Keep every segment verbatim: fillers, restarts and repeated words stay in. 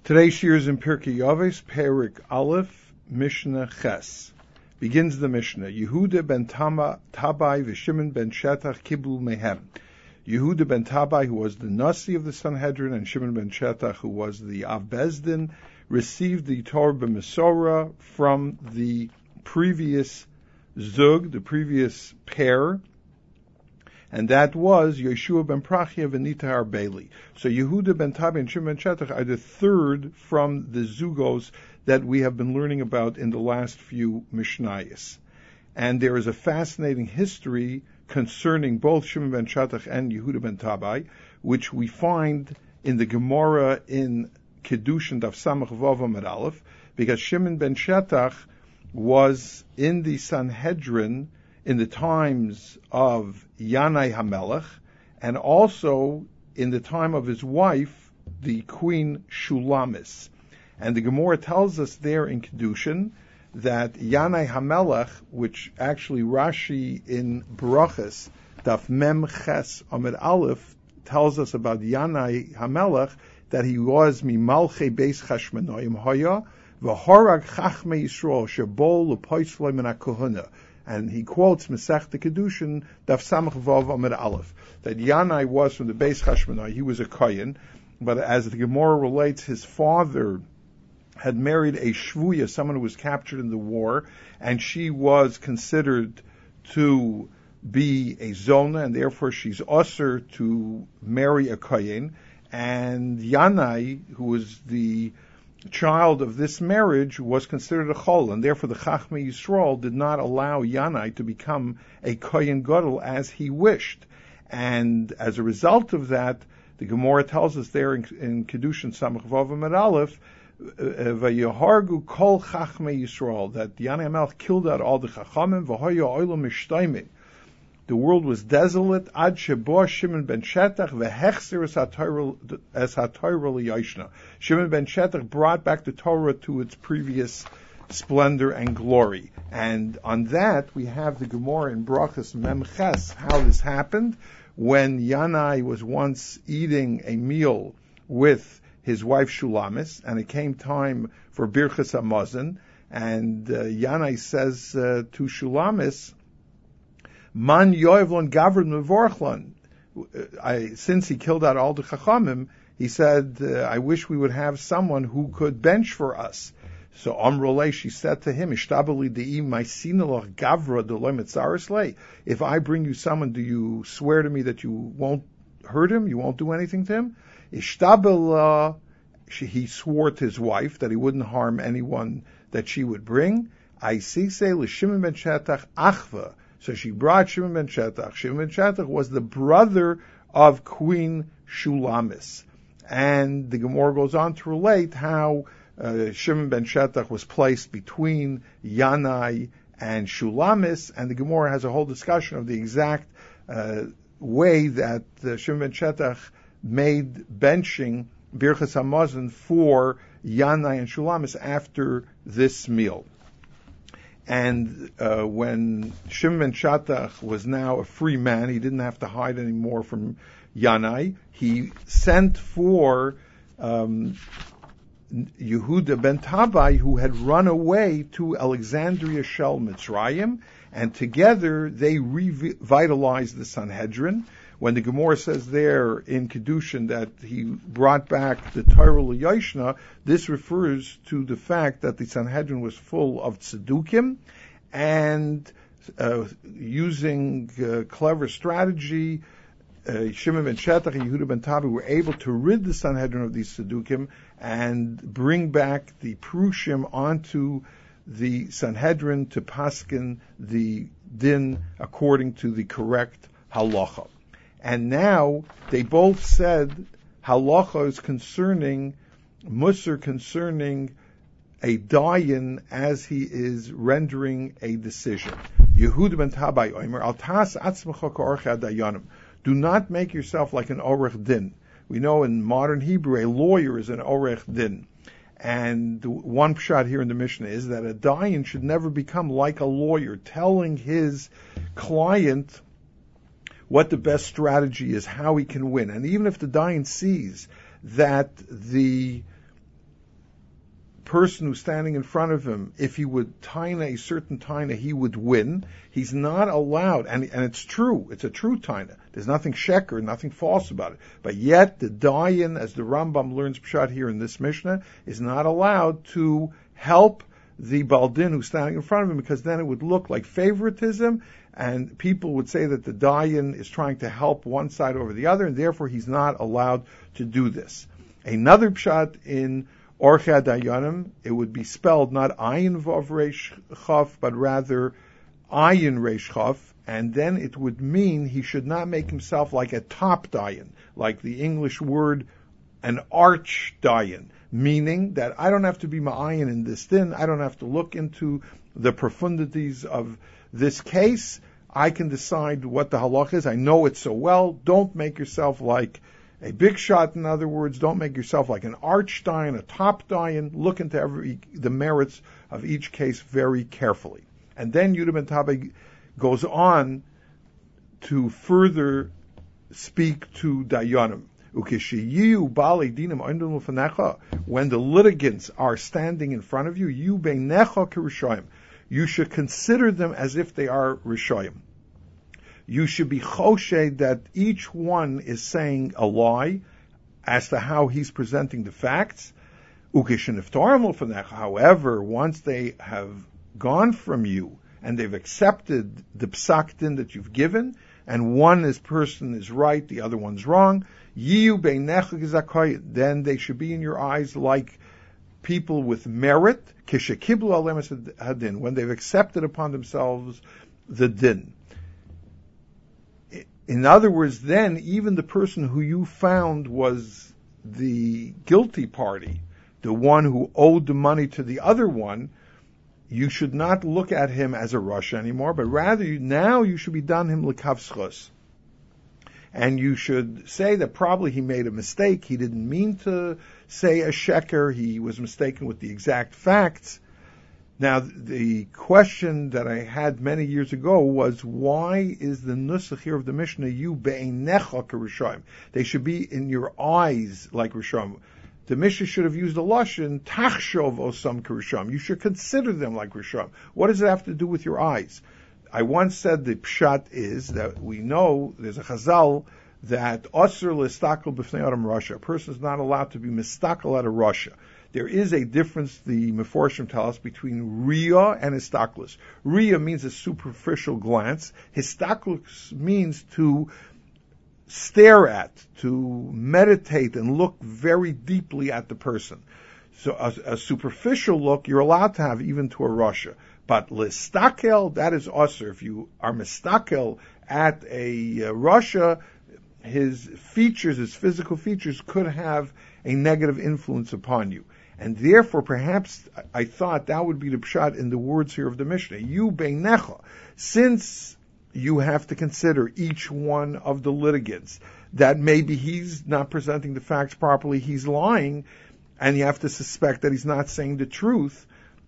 Today's shir is in Pirkei Avos, Perik Aleph, Mishnah Ches. Begins the Mishnah. Yehuda ben Tama, Tabai v'Shimon ben Shetach kiblu mehem. Yehuda ben Tabai, who was the Nasi of the Sanhedrin, and Shimon ben Shetach, who was the Av Bezdin, received the Torah b'Mesorah from the previous Zug, the previous pair, and that was Yeshua ben Prachia v'Nita Arbeli. So Yehuda ben Tabai and Shimon ben Shetach are the third from the Zugos that we have been learning about in the last few Mishnayos. And there is a fascinating history concerning both Shimon ben Shetach and Yehuda ben Tabai, which we find in the Gemara in Kedushin Daf Samach Vav Amud Aleph, because Shimon ben Shetach was in the Sanhedrin in the times of Yanai HaMelech, and also in the time of his wife, the Queen Shulamis. And the Gemara tells us there in Kedushin that Yanai HaMelech, which actually Rashi in Brachas, Daf Mem Ches Amud Aleph, tells us about Yanai HaMelech, that he was Mimalche Beis Chashmonaim Haya, V'harag Chachmei Yisrael, Shebol L'poitzloi Min HaKohuna. And he quotes Masechta Kedushin, Daf Samach Vav Amud Aleph, that Yanai was from the Beis Chashmonai, he was a Kohen, but as the Gemara relates, his father had married a Shvuya, someone who was captured in the war, and she was considered to be a Zona, and therefore she's usher to marry a Kohen, and Yanai, who was the child of this marriage, was considered a chol, and therefore the Chachmei Yisrael did not allow Yanai to become a Kohen Gadol as he wished. And as a result of that, the Gemara tells us there in, in Kedushin Samach Vav Amud Aleph, Vayehargu kol Chachmei Yisrael, that Yanai HaMelech killed out all the Chachamim, v'hoya olam mishtaymin. The world was desolate. Ad shebo Shimon ben Shetach v'hechzer es haTorah liYoshna. Shimon ben Shetach brought back the Torah to its previous splendor and glory. And on that we have the Gemara in Brachas Mem Ches, how this happened when Yanai was once eating a meal with his wife Shulamis, and it came time for Birchas Hamazon, and uh, Yanai says uh, to Shulamis, Man yoevlon gavron mevorchlon. I, since he killed out all the chachamim, he said, uh, I wish we would have someone who could bench for us. So Amrulay, she said to him, Ishtabali de'im maisinalach gavra deloy mitzareslei. If I bring you someone, do you swear to me that you won't hurt him? You won't do anything to him? Ishtabala, he swore to his wife that he wouldn't harm anyone that she would bring. I see say l'Shimon ben Shetach achva. So she brought Shimon ben Shetach. Shimon ben Shetach was the brother of Queen Shulamis. And the Gemara goes on to relate how uh, Shimon ben Shetach was placed between Yanai and Shulamis, and the Gemara has a whole discussion of the exact uh, way that uh, Shimon ben Shetach made benching Birchas Hamazon for Yanai and Shulamis after this meal. And uh, when Shimon ben Shetach was now a free man, he didn't have to hide anymore from Yanai. He sent for um, Yehuda ben Tabai, who had run away to Alexandria Shel Mitzrayim, and together they revitalized the Sanhedrin. When the Gemara says there in Kedushin that he brought back the Torah liYoshna, this refers to the fact that the Sanhedrin was full of tzedukim, and uh, using uh, clever strategy, uh, Shimon ben Shetach and Yehuda ben Tabai were able to rid the Sanhedrin of these tzedukim and bring back the Prushim onto the Sanhedrin to paskin the din according to the correct halacha. And now they both said halachos concerning musar, concerning a dayan as he is rendering a decision. Yehuda ben Tabai omer al tas atzmacha ka'orchei dayanim. Do not make yourself like an orech din. We know in modern Hebrew a lawyer is an orech din. And the one pshat here in the Mishnah is that a dayan should never become like a lawyer, telling his client what the best strategy is, how he can win. And even if the dayan sees that the person who's standing in front of him, if he would taina a certain taina, he would win. He's not allowed, and, and it's true, it's a true taina. There's nothing sheker, nothing false about it. But yet, the dayan, as the Rambam learns pshat here in this Mishnah, is not allowed to help the baldin who's standing in front of him, because then it would look like favoritism, and people would say that the dayan is trying to help one side over the other, and therefore he's not allowed to do this. Another pshat in Orchei Dayanim, it would be spelled not ayin vav reish chaf, but rather ayin reish chaf, and then it would mean he should not make himself like a top dayan, like the English word an arch dayan, meaning that I don't have to be ma'ayin in this din, I don't have to look into the profundities of this case, I can decide what the halach is, I know it so well. Don't make yourself like a big shot, in other words, don't make yourself like an arch dayan, a top dayan. Look into every, the merits of each case very carefully. And then Yehuda ben Tabai goes on to further speak to dayanim. When the litigants are standing in front of you, you beinecha k'rishayim. You should consider them as if they are rishayim. You should be choshed that each one is saying a lie as to how he's presenting the facts. However, once they have gone from you and they've accepted the psak din that you've given, and one is person is right, the other one's wrong, then they should be in your eyes like people with merit, when they've accepted upon themselves the din. In other words, then, even the person who you found was the guilty party, the one who owed the money to the other one, you should not look at him as a Rasha anymore, but rather you, now you should be done him l'kavschos. And you should say that probably he made a mistake, he didn't mean to say a sheker, he was mistaken with the exact facts. Now, the question that I had many years ago was, why is the nusach here of the Mishnah, you be'einecha k'rishayim? They should be in your eyes like rishayim. The Mishnah should have used the lashon, tachshov osam k'rishayim. You should consider them like rishayim. What does it have to do with your eyes? I once said the pshat is that we know, there's a chazal, that osir l'estakel b'fnei adam rasha. A person is not allowed to be mistakel at a rasha. There is a difference, the Meforshim tell us, between Riyah and Histaklus. Riyah means a superficial glance. Histaklus means to stare at, to meditate and look very deeply at the person. So a, a superficial look you're allowed to have even to a Rasha. But Listakel, that is Osir. If you are Mistakel at a uh, Rasha, his features, his physical features could have a negative influence upon you. And therefore, perhaps I thought that would be the pshat in the words here of the Mishnah. You beinecha, since you have to consider each one of the litigants, that maybe he's not presenting the facts properly, he's lying, and you have to suspect that he's not saying the truth,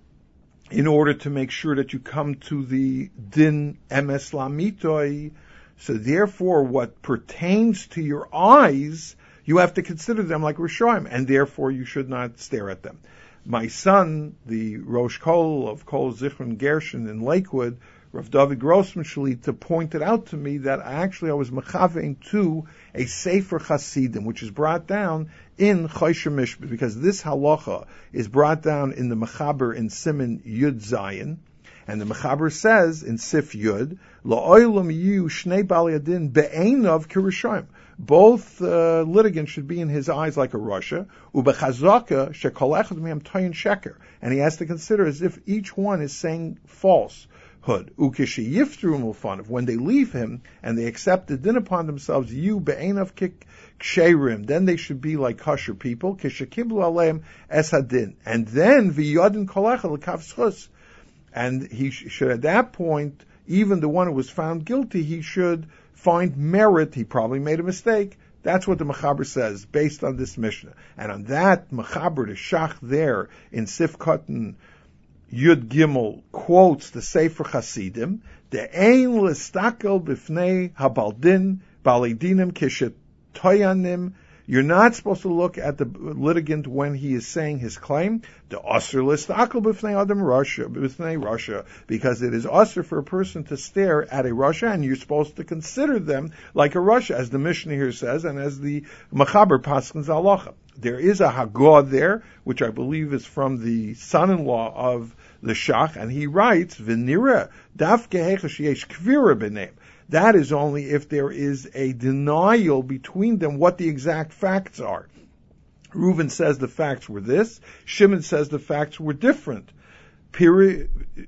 in order to make sure that you come to the din emes lamitoi. So therefore, what pertains to your eyes, you have to consider them like Rishoim, and therefore you should not stare at them. My son, the Rosh Kol of Kol Zichron Gershon in Lakewood, Rav David Grossman Shalita, pointed out to me that actually I was mechavein to a Sefer Chasidim, which is brought down in Choshe Mishpat, because this halacha is brought down in the Mechaber in Siman Yud Zayin, and the Mechaber says in Sif Yud, La'olam yu shnei bali adin be'einav kirishayim. Both uh, litigants should be in his eyes like a Rasha, ubechazaka shekol echad mehem tayin sheker, and he has to consider as if each one is saying falsehood. Ukishi yiftru mulfanav, when they leave him and they accept the din upon themselves, you be'einav kik ksherim, then they should be like kosher people, kishakiblu aleim es hadin, and then v'yodin kol echad l'kavschus, and he sh- should at that point, even the one who was found guilty, he should find merit. He probably made a mistake. That's what the Mechaber says, based on this Mishnah. And on that Mechaber, the Shach there in Sif Katan Yud Gimel quotes the Sefer Chasidim, the ein listakel b'fnei habaldin balidinim kishetoyanim You're not supposed to look at the litigant when he is saying his claim. The Asr listakal b'fnei Adam Russia, b'fnei Russia, because it is Asr for a person to stare at a Russia, and you're supposed to consider them like a Russia, as the Mishnah here says, and as the Machaber Paskins Halacha. There is a Haggadah there, which I believe is from the son-in-law of the Shach, and he writes, V'nira daf gehecha sheyesh kvira b'neim. That is only if there is a denial between them what the exact facts are. Reuven says the facts were this. Shimon says the facts were different. There's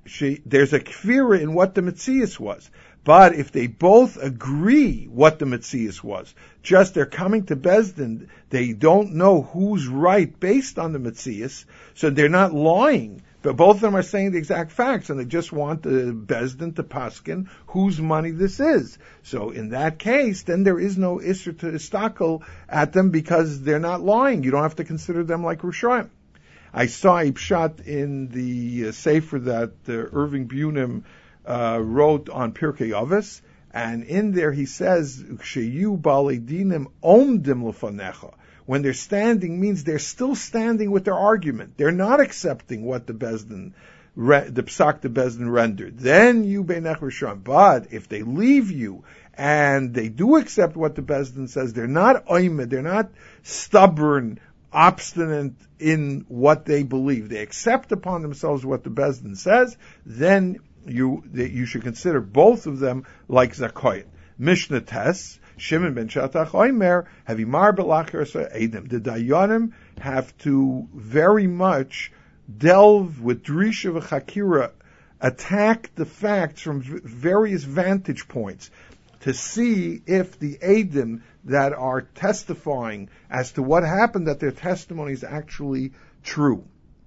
a kvira in what the Metzias was. But if they both agree what the Metzias was, just they're coming to Bezdin, they don't know who's right based on the Metzias, so they're not lying. But both of them are saying the exact facts, and they just want the Bezdin to paskin whose money this is. So in that case, then there is no Isser to istakel at them because they're not lying. You don't have to consider them like Rishayim. I saw a pshat in the uh, sefer that uh, Irving Bunim uh, wrote on Pirkei Avos, and in there he says, "Ksheyu balei dinim omdim lefanecha." When they're standing means they're still standing with their argument. They're not accepting what the Bezdin, the Psak the Bezdin rendered. Then you beinech Rishon. But if they leave you and they do accept what the Bezdin says, they're not oimed, they're not stubborn, obstinate in what they believe. They accept upon themselves what the Bezdin says, then you you should consider both of them like Zakoyim. Mishnah tests, Shimon ben Shatach Oimer, Havimar Belacher Edim. The Dayanim have to very much delve with Drisha v'Chakira, attack the facts from v- various vantage points to see if the Edim that are testifying as to what happened, that their testimony is actually true.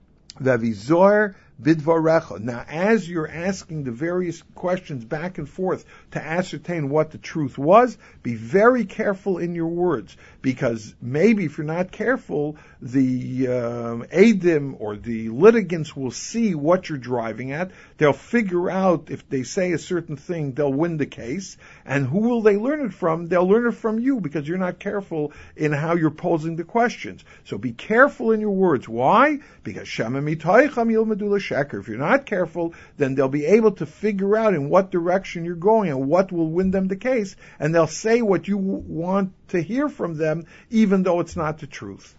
V'Avizor Bidvarecha. Now, as you're asking the various questions back and forth to ascertain what the truth was, be very careful in your words, because maybe if you're not careful, the um, Eidim or the litigants will see what you're driving at. They'll figure out if they say a certain thing, they'll win the case. And who will they learn it from? They'll learn it from you, because you're not careful in how you're posing the questions. So be careful in your words. Why? Because Shema Mitoicham Yilmadu Sheker. If you're not careful, then they'll be able to figure out in what direction you're going and what will win them the case, and they'll say what you want to hear from them, even though it's not the truth.